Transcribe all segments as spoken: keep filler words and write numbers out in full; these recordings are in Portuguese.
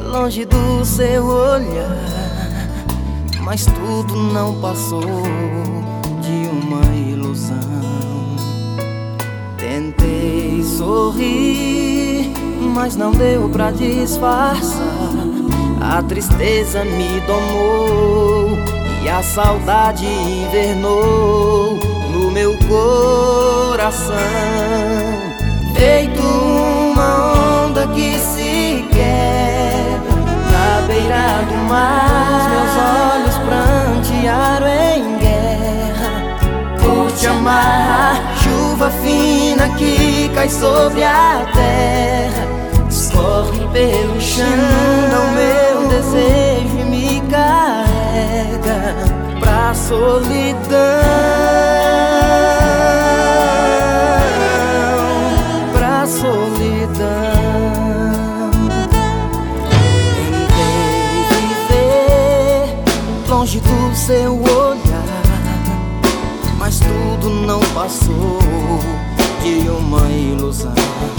longe do seu olhar, mas tudo não passou de uma ilusão. Tentei sorrir, mas não deu pra disfarçar. A tristeza me domou e a saudade invernou no meu coração. Feito uma onda que se quebra na beira do mar, meus olhos prantearam em guerra por te amar. Chuva fina que cai sobre a terra, escorre pelo chão, o meu desejo e me carrega pra solidão, pra solidão. Tentei viver longe do seu olhar, mas tudo não passou de uma ilusão.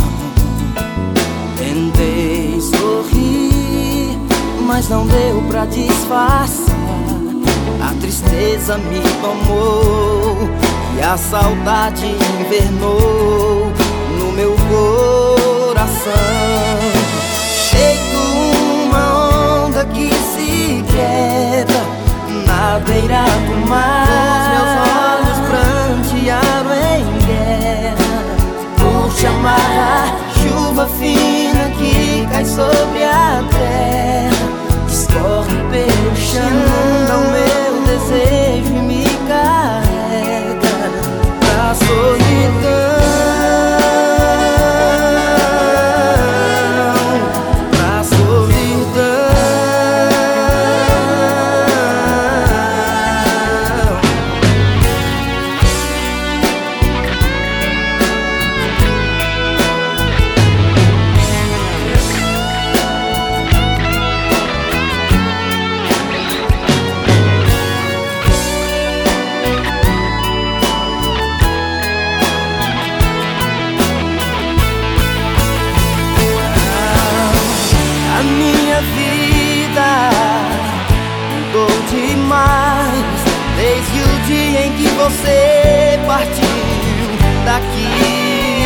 Tentei sorrir, mas não deu pra disfarçar. A tristeza me tomou e a saudade invernou no meu coração. Feito uma onda que se quebra na beira do mar, meus olhos prantearam em guerra por te amar. Chuva fina que cai sobre a terra, escorre pelo chão, o meu desejo e me carrega pra solidão, pra solidão. A minha vida mudou demais desde o dia em que você partiu daqui.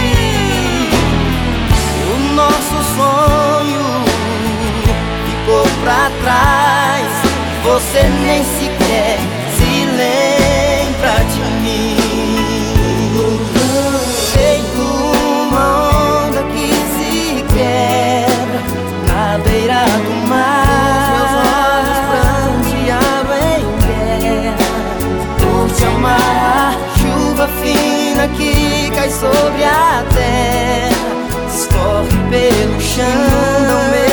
O nosso sonho ficou pra trás, você nem sequer se lembra de mim. Feito uma onda que se quebra na beira do mar, meus olhos prantearam em guerra por te amar. Chuva fina que cai sobre a terra, escorre pelo chão,